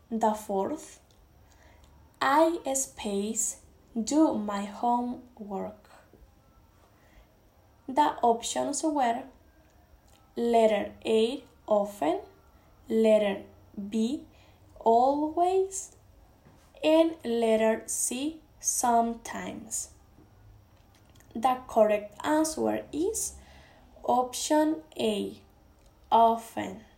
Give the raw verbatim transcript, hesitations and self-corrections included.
The fourth, I space do my homework. The options were letter A, often, letter B, always, and letter C, sometimes. The correct answer is option A, often.